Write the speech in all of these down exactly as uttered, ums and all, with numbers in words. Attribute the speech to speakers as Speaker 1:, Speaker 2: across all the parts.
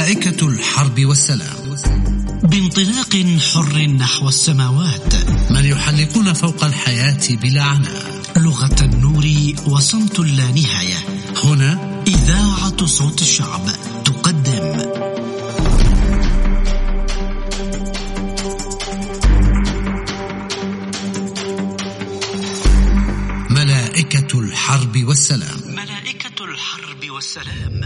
Speaker 1: ملائكة الحرب والسلام،
Speaker 2: بانطلاق حر نحو السماوات،
Speaker 1: من يحلقون فوق الحياة بلا عناء،
Speaker 2: لغة النور وصمت لا نهاية.
Speaker 1: هنا
Speaker 2: إذاعة صوت الشعب تقدم
Speaker 1: ملائكة الحرب والسلام.
Speaker 2: ملائكة الحرب والسلام.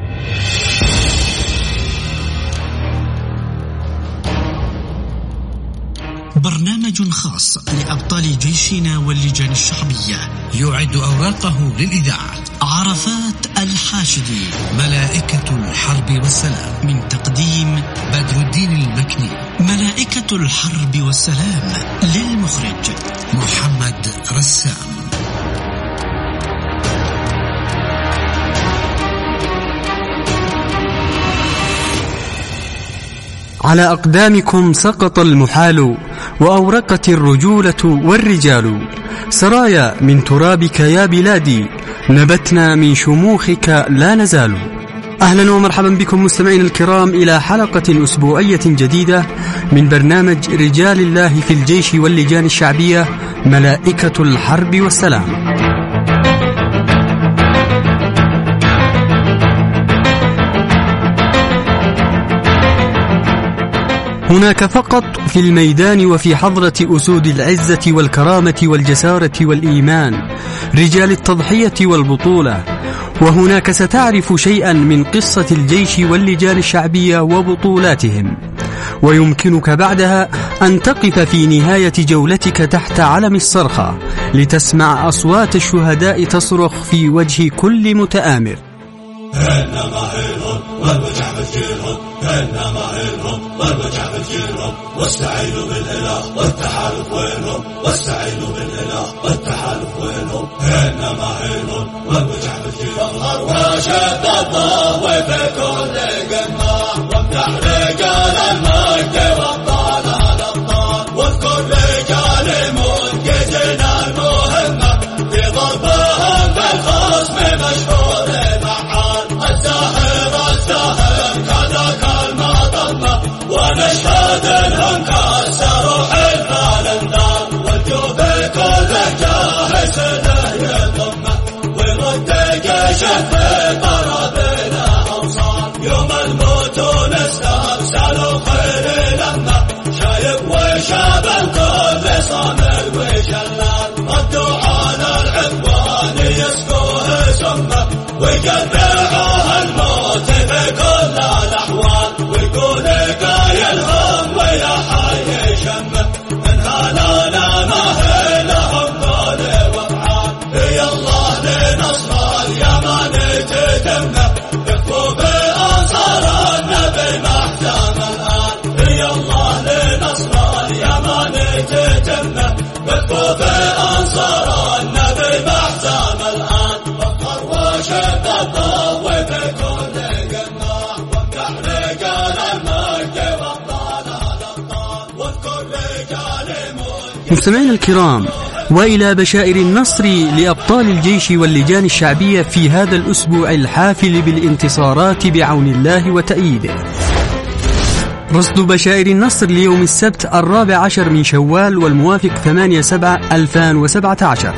Speaker 2: برنامج خاص لأبطال جيشنا واللجان الشعبية،
Speaker 1: يعد أوراقه للإذاعة
Speaker 2: عرفات الحاشدي.
Speaker 1: ملائكة الحرب والسلام،
Speaker 2: من تقديم
Speaker 1: بدر الدين المكني.
Speaker 2: ملائكة الحرب والسلام، للمخرج
Speaker 1: محمد رسام.
Speaker 3: على أقدامكم سقط المحال، وأورقت الرجولة والرجال. سرايا من ترابك يا بلادي، نبتنا من شموخك لا نزال. أهلا ومرحبا بكم مستمعين الكرام إلى حلقة أسبوعية جديدة من برنامج رجال الله في الجيش واللجان الشعبية، ملائكة الحرب والسلام. هناك فقط في الميدان وفي حضرة أسود العزة والكرامة والجسارة والإيمان، رجال التضحية والبطولة. وهناك ستعرف شيئا من قصة الجيش واللجان الشعبية وبطولاتهم، ويمكنك بعدها أن تقف في نهاية جولتك تحت علم الصرخة لتسمع أصوات الشهداء تصرخ في وجه كل متآمر.
Speaker 4: إنما هيلهم والمجع بتجيلهم، إنما هيلهم والمجع بتجيلهم، واستعينوا بالإله والتحالف وينهم، واستعينوا بالإله والتحالف وينهم. إنما هيلهم والمجع بتجيلهم، وشد الله وفي كل قمة، وامدح رجال المجد وابطال الأبطال، واذكر رجال منجزنا المهمة في ضربهم بالخصم مشهور. ونشهد انهم كسروا حلف الانذار، والجوب كله جاهز له يضمه، ويرد جيشه في طرابنا اوصال. يوم الموتون استرسلوا خير لما شايب وشاب الكل صامر وشلال، ردوا على العدوان يسقوه سمه، ويقدعوه الموت في كل الاحوال، ويقول قايلهم ويا حي شمه، من هلانا ما هي لهم قول وابعاد. يا الله لنصر اليمن تتمه، يكفوا بأنصار النبي محتم الآن. يا الله لنصر اليمن تتمه، يكفوا بأنصار النبي محتم الآن. فخر وشد الضوء في كل قمة، وامدح رجال المجد وابطال الأبطال، واذكر رجال المجد.
Speaker 3: مستمعين الكرام، وإلى بشائر النصر لأبطال الجيش واللجان الشعبية في هذا الأسبوع الحافل بالانتصارات بعون الله وتأييده. رصد بشائر النصر ليوم السبت الرابع عشر من شوال والموافق ثمانية سبعة ألفين وسبعة عشر.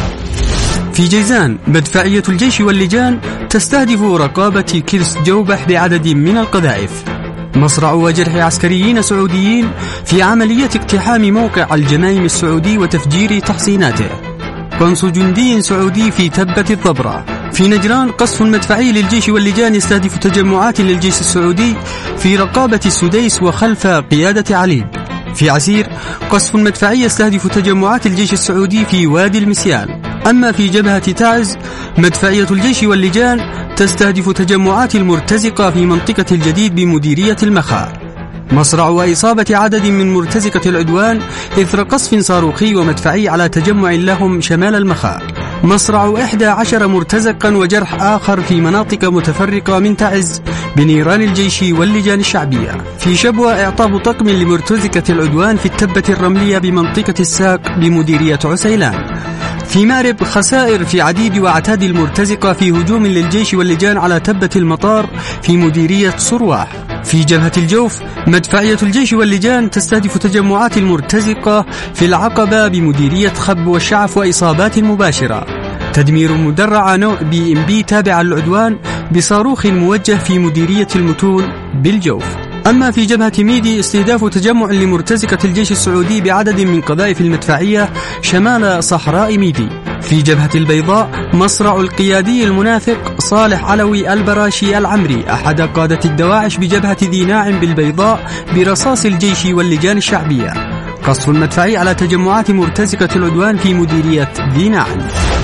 Speaker 3: في جيزان، مدفعية الجيش واللجان تستهدف رقابة كرس جوبح بعدد من القذائف. مصرع وجرح عسكريين سعوديين في عملية اقتحام موقع الجمايم السعودي وتفجير تحصيناته. قنص جندي سعودي في تبة الضبرة. في نجران، قصف مدفعي للجيش واللجان يستهدف تجمعات للجيش السعودي في رقابة السديس وخلف قيادة عليب. في عسير، قصف مدفعي يستهدف تجمعات الجيش السعودي في وادي المسيال. أما في جبهة تعز، مدفعية الجيش واللجان تستهدف تجمعات المرتزقة في منطقة الجديد بمديرية المخا. مصرع وإصابة عدد من مرتزقة العدوان إثر قصف صاروخي ومدفعي على تجمع لهم شمال المخا. مصرع إحدى عشر مرتزقا وجرح آخر في مناطق متفرقة من تعز بنيران الجيش واللجان الشعبية. في شبوة، إعطاب طقم لمرتزقة العدوان في التبة الرملية بمنطقة الساق بمديرية عسيلان. في مأرب خسائر في عديد وأعتاد المرتزقة في هجوم للجيش واللجان على تبة المطار في مديرية صرواح. في جبهة الجوف مدفعية الجيش واللجان تستهدف تجمعات المرتزقة في العقبة بمديرية خب والشعف وإصابات مباشرة. تدمير مدرعة نوع بي ام بي تابع للعدوان بصاروخ موجه في مديرية المتون بالجوف. أما في جبهة ميدي استهداف تجمع لمرتزقة الجيش السعودي بعدد من قذائف المدفعية شمال صحراء ميدي. في جبهة البيضاء مصرع القيادي المنافق صالح علوي البراشي العمري أحد قادة الدواعش بجبهة ذي ناعم بالبيضاء برصاص الجيش واللجان الشعبية. قصف المدفعي على تجمعات مرتزقة العدوان في مديرية ذي ناعم.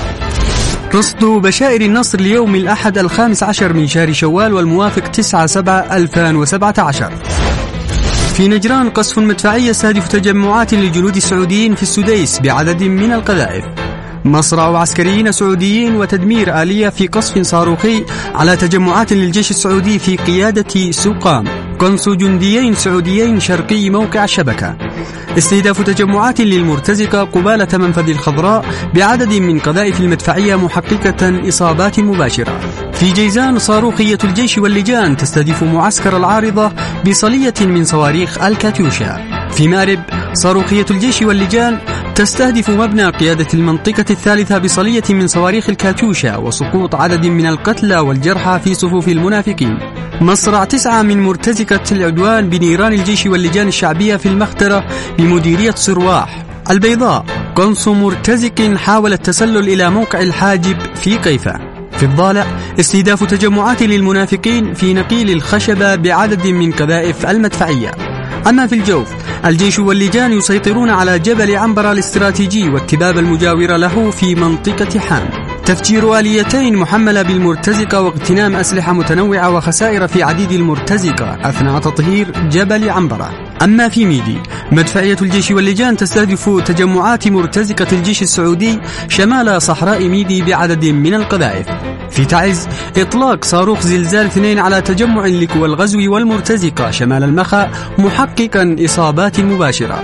Speaker 3: رصد بشائر النصر ليوم الأحد الخامس عشر من شهر شوال والموافق تسعة سبعة ألفين وسبعة عشر. في نجران قصف مدفعي يستهدف تجمعات للجنود السعوديين في السديس بعدد من القذائف. مصرع عسكريين سعوديين وتدمير آلية في قصف صاروخي على تجمعات للجيش السعودي في قيادة سوقام. قنص جنديين سعوديين شرقي موقع الشبكة. استهداف تجمعات للمرتزقة قبالة منفذ الخضراء بعدد من قذائف المدفعية محققة إصابات مباشرة. في جيزان صاروخية الجيش واللجان تستهدف معسكر العارضة بصلية من صواريخ الكاتيوشا. في مأرب صاروخية الجيش واللجان تستهدف مبنى قيادة المنطقة الثالثة بصلية من صواريخ الكاتيوشا وسقوط عدد من القتلى والجرحى في صفوف المنافقين. مصرع تسعة من مرتزقة العدوان بنيران الجيش واللجان الشعبية في المخترة بمديرية صرواح. البيضاء قنص مرتزق حاول التسلل إلى موقع الحاجب في قيفة. في الضالع استهداف تجمعات للمنافقين في نقيل الخشبة بعدد من قذائف المدفعية. أما في الجوف الجيش واللجان يسيطرون على جبل عنبرة الاستراتيجي والتباب المجاورة له في منطقة حام. تفجير آليتين محملة بالمرتزقة واغتنام أسلحة متنوعة وخسائر في عديد المرتزقة أثناء تطهير جبل عنبرة. أما في ميدي مدفعية الجيش واللجان تستهدف تجمعات مرتزقة الجيش السعودي شمال صحراء ميدي بعدد من القذائف. في تعز إطلاق صاروخ زلزال اثنين على تجمع لقوى الغزو والمرتزقة شمال المخا محققا إصابات مباشرة.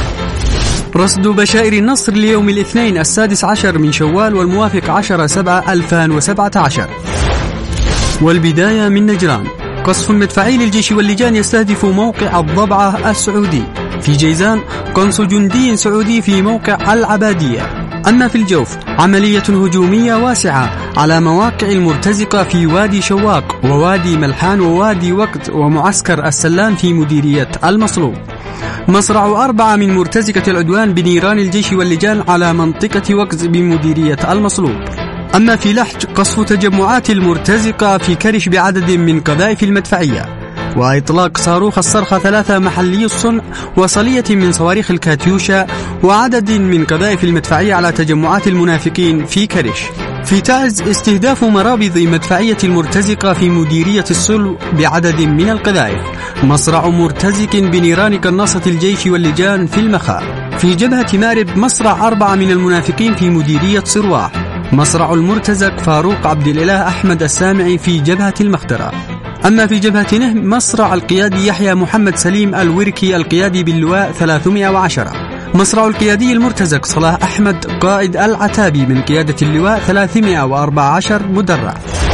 Speaker 3: رصد بشائر النصر ليوم الاثنين السادس عشر من شوال والموافق عشرة سبعة ألفين وسبعة عشر. والبداية من نجران قصف مدفعي للجيش واللجان يستهدف موقع الضبعة السعودي. في جيزان قنص جندي سعودي في موقع العبادية. أما في الجوف عملية هجومية واسعة على مواقع المرتزقة في وادي شواق ووادي ملحان ووادي وقت ومعسكر السلان في مديرية المصلوب. مصرع أربعة من مرتزقة العدوان بنيران الجيش واللجان على منطقة وقت بمديرية المصلوب. أما في لحج قصف تجمعات المرتزقة في كرش بعدد من قذائف المدفعية وإطلاق صاروخ الصرخة ثلاثة محلي الصنع وصلية من صواريخ الكاتيوشا وعدد من قذائف المدفعية على تجمعات المنافقين في كرش. في تعز استهداف مرابض مدفعية المرتزقة في مديرية السلو بعدد من القذائف. مصرع مرتزق بنيران قناصة الجيش واللجان في المخا. في جبهة مأرب مصرع أربعة من المنافقين في مديرية صرواح. مصرع المرتزق فاروق عبد الإله أحمد السامعي في جبهة المخترة. أما في جبهة نهم مصرع القيادي يحيى محمد سليم الوركي القيادي باللواء ثلاثمائة وعشرة. مصرع القيادي المرتزق صلاح أحمد قائد العتابي من قيادة اللواء ثلاثمائة وأربعة عشر مدرع.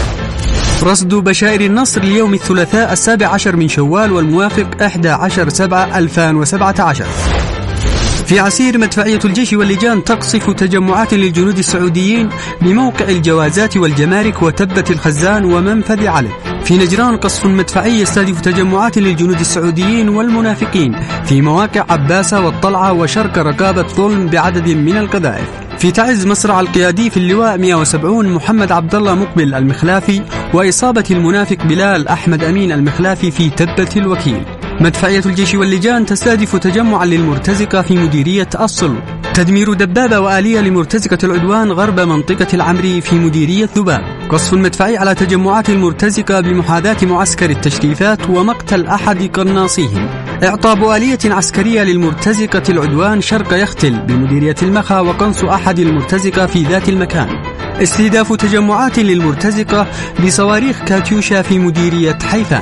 Speaker 3: رصد بشائر النصر ليوم الثلاثاء السابع عشر من شوال والموافق أحد عشر سبعة ألفين وسبعة عشر. في عسير مدفعية الجيش واللجان تقصف تجمعات للجنود السعوديين بموقع الجوازات والجمارك وتبة الخزان ومنفذ علي. في نجران قصف مدفعي يستهدف تجمعات للجنود السعوديين والمنافقين في مواقع عباسة والطلعة وشرق رقابة ظلم بعدد من القذائف. في تعز مصرع القيادي في اللواء مئة وسبعين محمد عبد الله مقبل المخلافي وإصابة المنافق بلال أحمد أمين المخلافي في تبة الوكيل. مدفعية الجيش واللجان تستهدف تجمعا للمرتزقة في مديرية الصلو. تدمير دبابة وآلية لمرتزقة العدوان غرب منطقة العمري في مديرية ذباب. قصف مدفعي على تجمعات المرتزقة بمحاذاة معسكر التشريفات ومقتل أحد قناصيهم. إعطاب آلية عسكرية للمرتزقة العدوان شرق يختل بمديرية المخا وقنص أحد المرتزقة في ذات المكان. استهداف تجمعات للمرتزقة بصواريخ كاتيوشا في مديرية حيفان.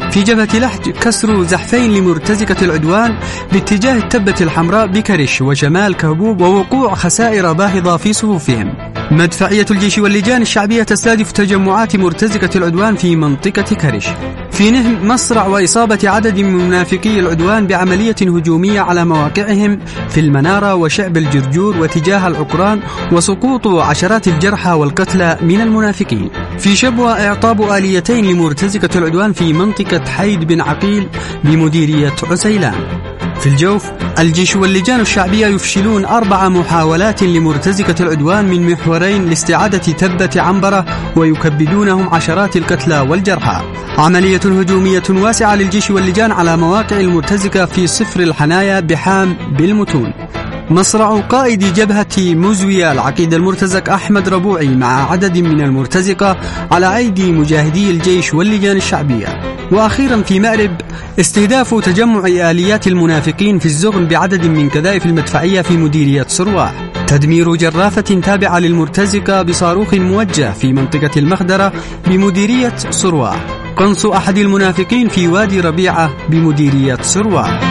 Speaker 3: في جبهة لحج كسر زحفين لمرتزقة العدوان باتجاه التبة الحمراء بكرش وشمال كهبوب ووقوع خسائر باهظة في صفوفهم. مدفعية الجيش واللجان الشعبية تستهدف تجمعات مرتزقة العدوان في منطقة كرش. في نهم مصرع وإصابة عدد من منافقي العدوان بعملية هجومية على مواقعهم في المنارة وشعب الجرجور واتجاه العقران، وسقوط عشرات الجرحى والقتلى من المنافقين. في شبوة إعطاب آليتين لمرتزقة العدوان في منطقة حيد بن عقيل بمديرية عسيلان. في الجوف الجيش واللجان الشعبية يفشلون أربع محاولات لمرتزقة العدوان من محورين لاستعادة تبة عنبرة ويكبدونهم عشرات القتلى والجرحى. عملية هجومية واسعة للجيش واللجان على مواقع المرتزقة في صفر الحنايا بحام بالمتون. مصرع قائد جبهة مزوية العقيد المرتزق أحمد ربوعي مع عدد من المرتزقة على أيدي مجاهدي الجيش واللجان الشعبية. وأخيرا في مأرب استهداف تجمع آليات المنافقين في الزغن بعدد من كذائف المدفعية في مديرية سرواح. تدمير جرافة تابعة للمرتزقة بصاروخ موجه في منطقة المخدرة بمديرية سرواح. قنص أحد المنافقين في وادي ربيعة بمديرية سرواح.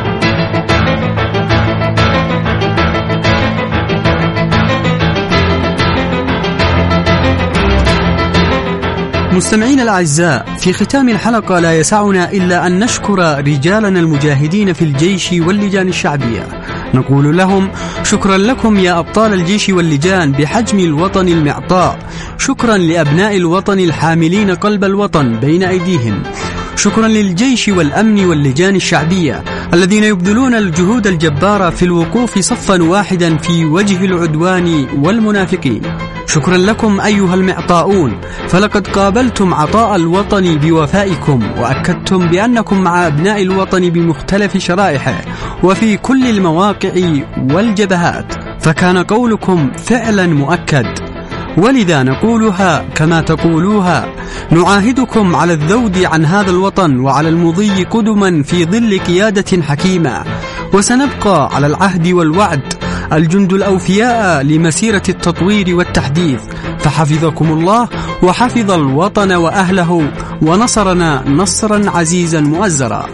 Speaker 3: مستمعين الأعزاء، في ختام الحلقة لا يسعنا إلا أن نشكر رجالنا المجاهدين في الجيش واللجان الشعبية. نقول لهم شكرا لكم يا أبطال الجيش واللجان بحجم الوطن المعطاء. شكرا لأبناء الوطن الحاملين قلب الوطن بين أيديهم. شكرا للجيش والأمن واللجان الشعبية الذين يبذلون الجهود الجبارة في الوقوف صفا واحدا في وجه العدوان والمنافقين. شكرا لكم أيها المعطاؤون، فلقد قابلتم عطاء الوطن بوفائكم وأكدتم بأنكم مع أبناء الوطن بمختلف شرائحه وفي كل المواقع والجبهات، فكان قولكم فعلا مؤكد، ولذا نقولها كما تقولوها. نعاهدكم على الذود عن هذا الوطن وعلى المضي قدما في ظل قيادة حكيمة، وسنبقى على العهد والوعد الجند الأوفياء لمسيرة التطوير والتحديث. فحفظكم الله وحفظ الوطن وأهله ونصرنا نصرا عزيزا مؤزرا.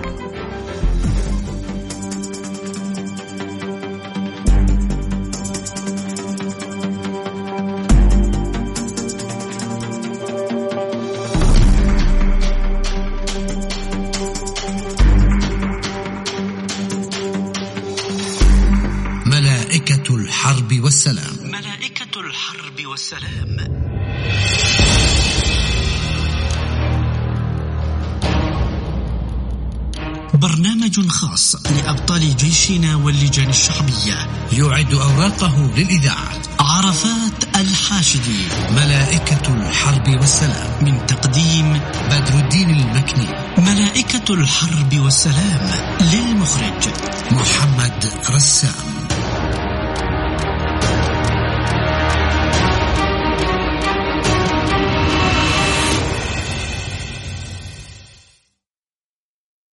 Speaker 1: ملائكة الحرب والسلام.
Speaker 2: ملائكة الحرب والسلام. برنامج خاص لأبطال جيشنا واللجان الشعبية
Speaker 1: يعد أوراقه للإذاعة
Speaker 2: عرفات الحاشدي.
Speaker 1: ملائكة الحرب والسلام
Speaker 2: من تقديم
Speaker 1: بدر الدين المكني.
Speaker 2: ملائكة الحرب والسلام للمخرج